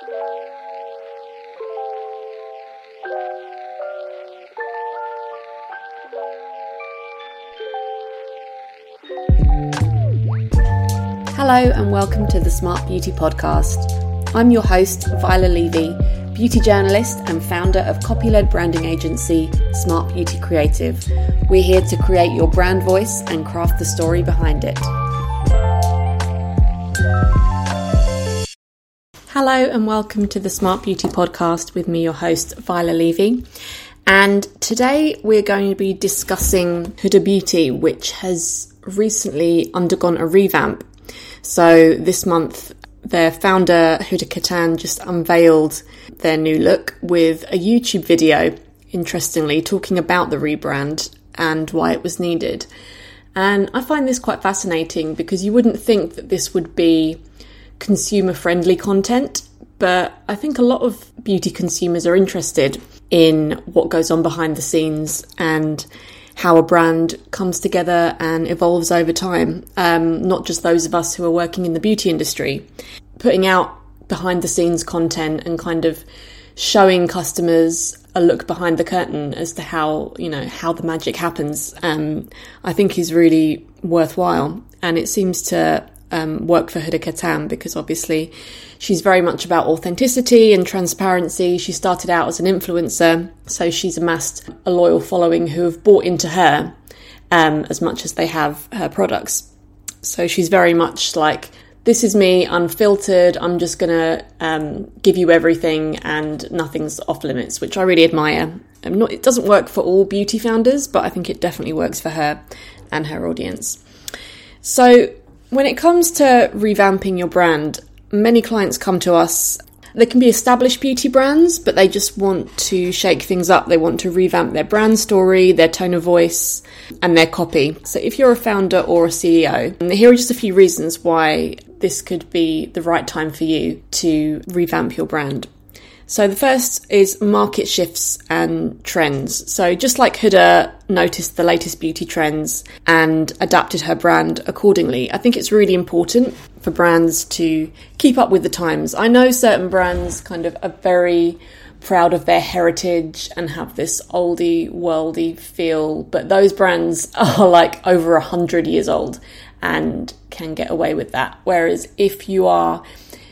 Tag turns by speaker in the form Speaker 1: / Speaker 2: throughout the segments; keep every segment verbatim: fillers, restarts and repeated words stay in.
Speaker 1: Hello and welcome to the Smart Beauty Podcast. I'm your host, Viola Levy, beauty journalist and founder of copy-led branding agency Smart Beauty Creative. We're here to create your brand voice and craft the story behind it. Hello and welcome to the Smart Beauty Podcast with me, your host, Viola Levy. And today we're going to be discussing Huda Beauty, which has recently undergone a revamp. So this month, their founder, Huda Kattan, just unveiled their new look with a YouTube video, interestingly, talking about the rebrand and why it was needed. And I find this quite fascinating because you wouldn't think that this would be consumer-friendly content, but I think a lot of beauty consumers are interested in what goes on behind the scenes and how a brand comes together and evolves over time. Um, not just those of us who are working in the beauty industry. Putting out behind the scenes content and kind of showing customers a look behind the curtain as to how, you know, how the magic happens, um, I think is really worthwhile. And it seems to um, work for Huda Kattan because obviously she's very much about authenticity and transparency. She started out as an influencer, so she's amassed a loyal following who have bought into her um, as much as they have her products. So she's very much like, this is me, unfiltered, I'm just going to um, give you everything and nothing's off limits, which I really admire. Um, not, it doesn't work for all beauty founders, but I think it definitely works for her and her audience. So when it comes to revamping your brand, many clients come to us. They can be established beauty brands, but they just want to shake things up. They want to revamp their brand story, their tone of voice, and their copy. So if you're a founder or a C E O, here are just a few reasons why this could be the right time for you to revamp your brand. So the first is market shifts and trends. So just like Huda noticed the latest beauty trends and adapted her brand accordingly, I think it's really important for brands to keep up with the times. I know certain brands kind of are very proud of their heritage and have this oldie worldy feel, but those brands are like over a hundred years old and can get away with that. Whereas if you are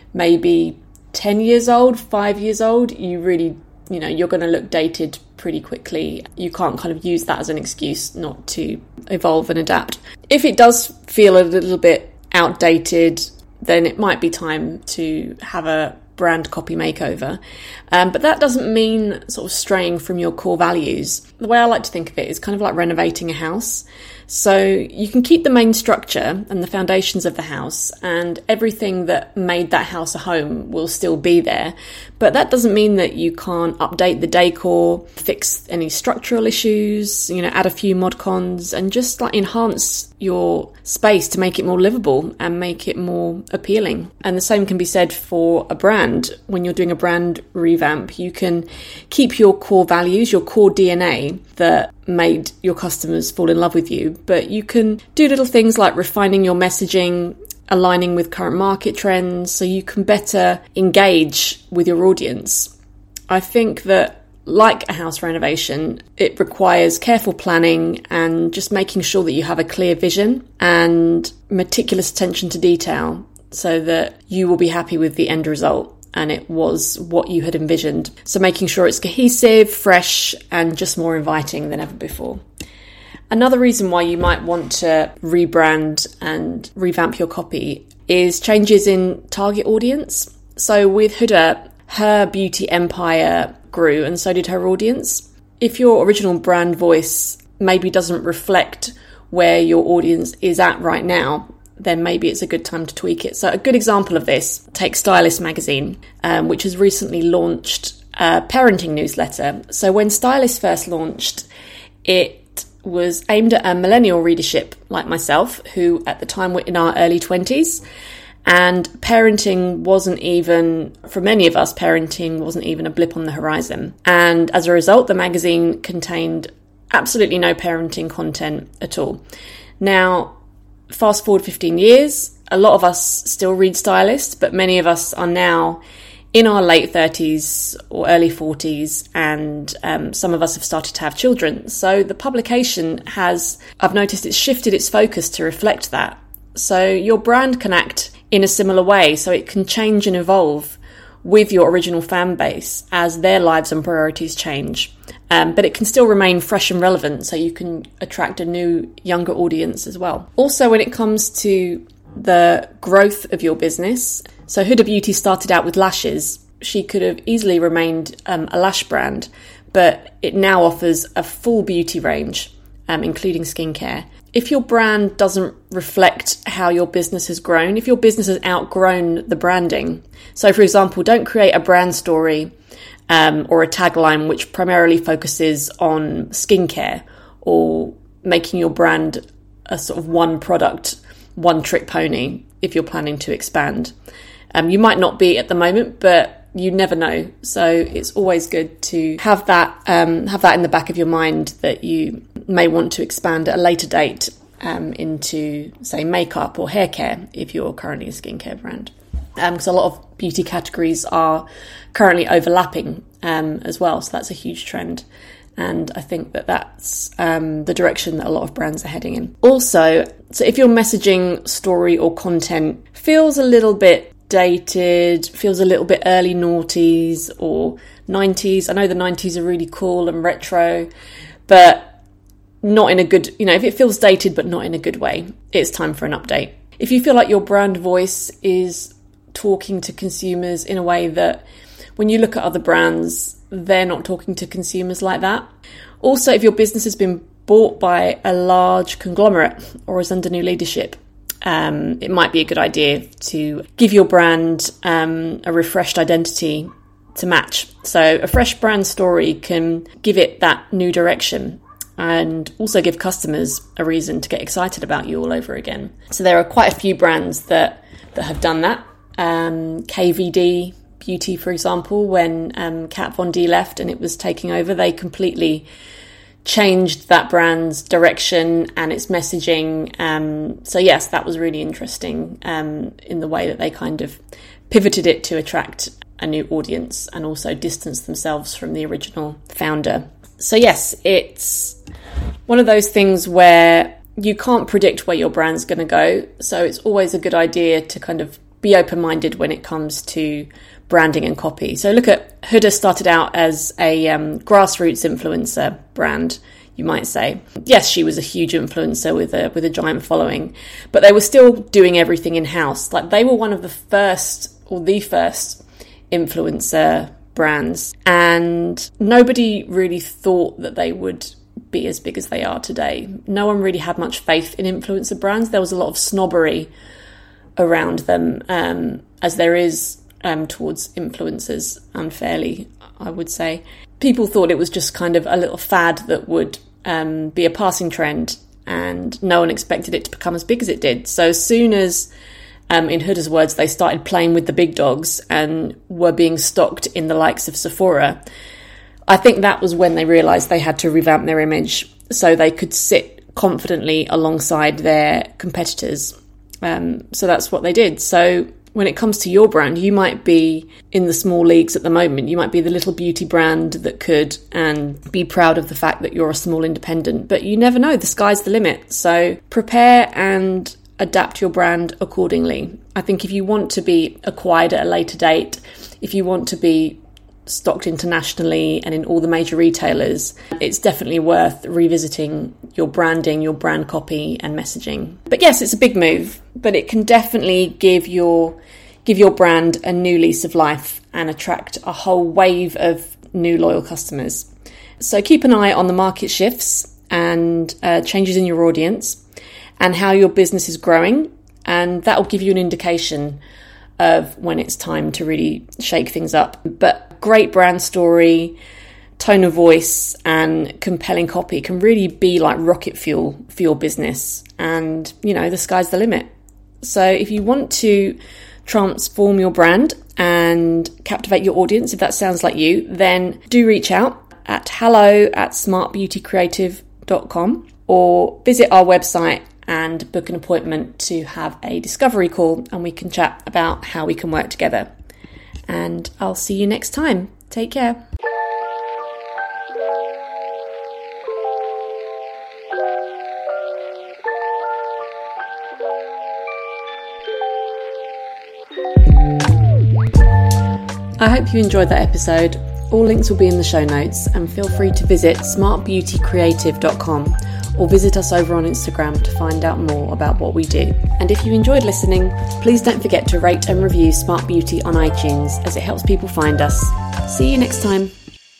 Speaker 1: maybe ten years old, five years old, you really, you know, you're going to look dated pretty quickly. You can't kind of use that as an excuse not to evolve and adapt. If it does feel a little bit outdated, then it might be time to have a brand copy makeover. Um, but that doesn't mean sort of straying from your core values. The way I like to think of it is kind of like renovating a house. So you can keep the main structure and the foundations of the house, and everything that made that house a home will still be there. But that doesn't mean that you can't update the decor, fix any structural issues, you know, add a few mod cons and just like enhance your space to make it more livable and make it more appealing. And the same can be said for a brand. When you're doing a brand revamp, you can keep your core values, your core D N A that made your customers fall in love with you, but you can do little things like refining your messaging, aligning with current market trends so you can better engage with your audience. I think that like a house renovation, it requires careful planning and just making sure that you have a clear vision and meticulous attention to detail so that you will be happy with the end result and it was what you had envisioned. So making sure it's cohesive, fresh, and just more inviting than ever before. Another reason why you might want to rebrand and revamp your copy is changes in target audience. So with Huda, her beauty empire grew and so did her audience. If your original brand voice maybe doesn't reflect where your audience is at right now, then maybe it's a good time to tweak it. So a good example of this, take Stylist magazine, um, which has recently launched a parenting newsletter. So when Stylist first launched, it was aimed at a millennial readership like myself, who at the time were in our early twenties. And parenting wasn't even, for many of us, parenting wasn't even a blip on the horizon. And as a result, the magazine contained absolutely no parenting content at all. Now, fast forward fifteen years, a lot of us still read Stylist, but many of us are now in our late thirties or early forties, and um, some of us have started to have children. So the publication has, I've noticed it's shifted its focus to reflect that. So your brand can act in a similar way, so it can change and evolve with your original fan base as their lives and priorities change. Um, but it can still remain fresh and relevant, so you can attract a new, younger audience as well. Also, when it comes to the growth of your business, so Huda Beauty started out with lashes. She could have easily remained um, a lash brand, but it now offers a full beauty range, um, including skincare. If your brand doesn't reflect how your business has grown, if your business has outgrown the branding, so for example, don't create a brand story um, or a tagline which primarily focuses on skincare or making your brand a sort of one product, one trick pony if you're planning to expand. Um, you might not be at the moment, but you never know. So it's always good to have that um, have that in the back of your mind that you may want to expand at a later date um, into, say, makeup or hair care if you're currently a skincare brand. Because um, a lot of beauty categories are currently overlapping um, as well. So that's a huge trend. And I think that that's um, the direction that a lot of brands are heading in. Also, so if your messaging, story or content feels a little bit dated, feels a little bit early noughties or nineties. I know the nineties are really cool and retro, but not in a good, you know, if it feels dated but not in a good way, it's time for an update. If you feel like your brand voice is talking to consumers in a way that when you look at other brands, they're not talking to consumers like that. Also, if your business has been bought by a large conglomerate or is under new leadership, Um, it might be a good idea to give your brand um, a refreshed identity to match. So a fresh brand story can give it that new direction and also give customers a reason to get excited about you all over again. So there are quite a few brands that, that have done that. Um, K V D Beauty, for example, when um, Kat Von D left and it was taking over, they completely changed that brand's direction and its messaging. Um, so yes, that was really interesting um, in the way that they kind of pivoted it to attract a new audience and also distance themselves from the original founder. So yes, it's one of those things where you can't predict where your brand's going to go. So it's always a good idea to kind of be open-minded when it comes to branding and copy. So look at Huda started out as a um, grassroots influencer brand, you might say. Yes, she was a huge influencer with a with a giant following, but they were still doing everything in-house. Like they were one of the first or the first influencer brands, and nobody really thought that they would be as big as they are today. No one really had much faith in influencer brands. There was a lot of snobbery around them, um, as there is um, towards influencers, unfairly, I would say. People thought it was just kind of a little fad that would um, be a passing trend, and no one expected it to become as big as it did. So as soon as, um, in Huda's words, they started playing with the big dogs and were being stocked in the likes of Sephora, I think that was when they realised they had to revamp their image so they could sit confidently alongside their competitors. Um, so that's what they did. So when it comes to your brand, you might be in the small leagues at the moment. You might be the little beauty brand that could and be proud of the fact that you're a small independent, but you never know. The sky's the limit. So prepare and adapt your brand accordingly. I think if you want to be acquired at a later date, if you want to be stocked internationally and in all the major retailers, it's definitely worth revisiting your branding, your brand copy and messaging. But yes, it's a big move, but it can definitely give your give your brand a new lease of life and attract a whole wave of new loyal customers. So keep an eye on the market shifts and uh, changes in your audience and how your business is growing, and that will give you an indication of when it's time to really shake things up. But great brand story, tone of voice and compelling copy can really be like rocket fuel for your business, and you know, the sky's the limit. So if you want to transform your brand and captivate your audience, if that sounds like you, then do reach out at hello at smart beauty creative dot com or visit our website and book an appointment to have a discovery call, and we can chat about how we can work together. and I'll see you next time. Take care. I hope you enjoyed that episode. All links will be in the show notes, and feel free to visit smart beauty creative dot com or visit us over on Instagram to find out more about what we do. And if you enjoyed listening, please don't forget to rate and review Smart Beauty on iTunes, as it helps people find us. See you next time.